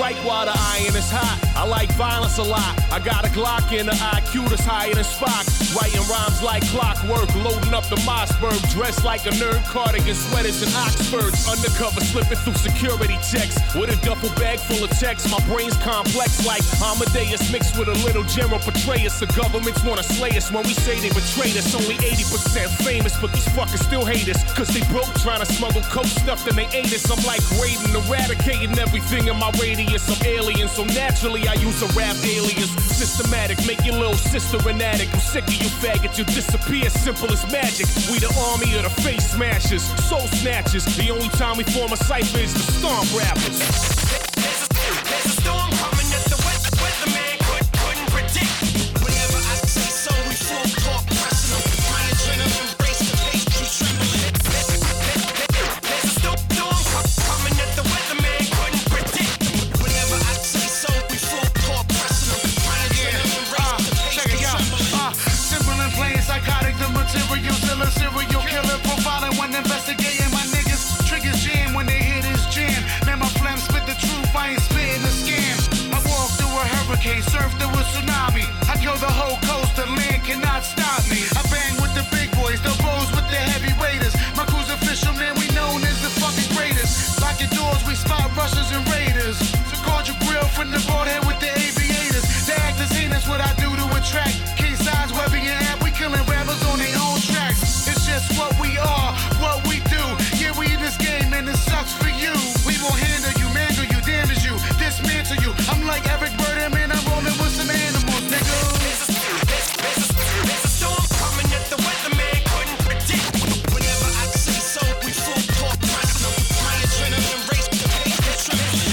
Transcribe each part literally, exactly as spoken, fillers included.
strike while the iron is hot. I like violence a lot. I got a Glock in the I Q that's higher than Spock. Writing rhymes like clockwork, loading up the Mossberg. Dressed like a nerd, cardigan sweaters and Oxfords. Undercover, slipping through security checks. With a duffel bag full of checks. My brain's complex like Amadeus mixed with a little General Petraeus. The governments wanna slay us when we say they betrayed us. Only eighty percent famous, but these fuckers still hate us. Cause they broke trying to smuggle coke stuff, then they ate us. I'm like raiding, eradicating everything in my radius. I'm alien, so naturally I use a rap alias. Systematic, make your little sister an addict. I'm sick of you faggot, you disappear, simple as magic. We the army of the face smashers, soul snatchers. The only time we form a cipher is the storm rappers. There's a, there's a storm coming that the weather, weatherman could, couldn't predict. Whenever I say so, we full court pressing them. My adrenaline race the pace, keep trembling. There's a storm coming that the weatherman couldn't predict. Whenever I say so, we full court pressing them. My adrenaline race the pace, keep trembling. Uh, simple and plain, psychotic, the material, still a serial killer, profiling when investigating my niggas. Triggers jam when they hit his jam. Man, my phlegm spit the truth, I ain't spitting a scam. I walk through a hurricane, surf through a tsunami. I kill the whole coast, the land cannot stop me. I bang with the big boys, the bros with the heavyweights. My crew's official, man, we known as the fucking greatest. Lock your doors, we spot rushers and raiders. So call your grill from the broadhead with the aviators. The actors ain't that's what I do to attract. King size, Webby and App, we killing rappers on their own tracks. It's just what we are, what we do. Yeah, we in this game and it sucks for you. We will handle you, mangle you, damage you, dismantle you. I'm like Eric Burdon, man, I'm rolling with some animals, nigga. There's a, there's a, there's a storm coming that the weatherman couldn't predict. Whenever I say so, we full court pressing them. My adrenaline race the pace, keep trembling.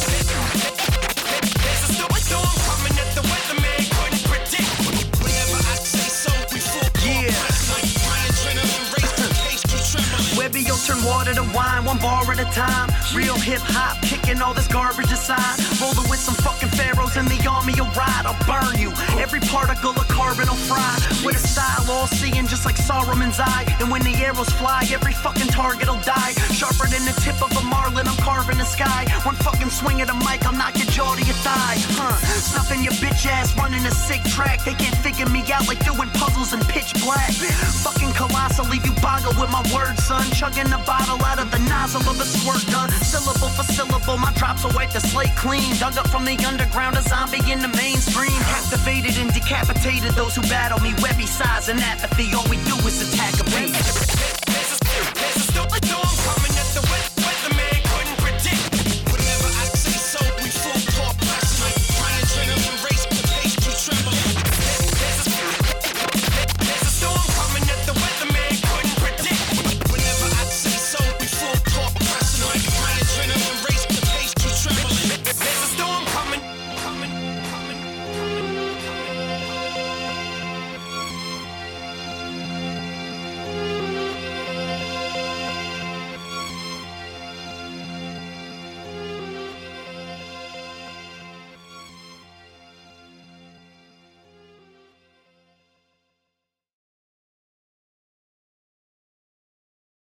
There's a storm coming that the weatherman couldn't predict. Whenever I say so, we full court pressing them. My adrenaline race the pace, keep trembling. Webby, you'll turn water to wine, one bar at a time. Real hip hop, kicking all this garbage aside. Rolling with some fucking pharaohs in the army, you'll ride, I'll burn you. Every particle of carbon will fry. With a style all seeing just like Saruman's eye. And when the arrows fly, every fucking target will die. Sharper than the tip of a marlin, I'm carving the sky. One fucking swing of the mic, I'll knock your jaw to your thigh. Huh, snuffing your bitch ass, running a sick track. They can't figure me out like doing puzzles in pitch black. Fucking colossal, leave you boggled with my words, son. Chugging the bottle out of the nozzle of a squirt gun. Syllable for syllable, my drops will wipe the slate clean. Dug up from the underground, a zombie in the mainstream. Captivated and decapitated those who battle me. Webby size and apathy, all we do is attack a beat.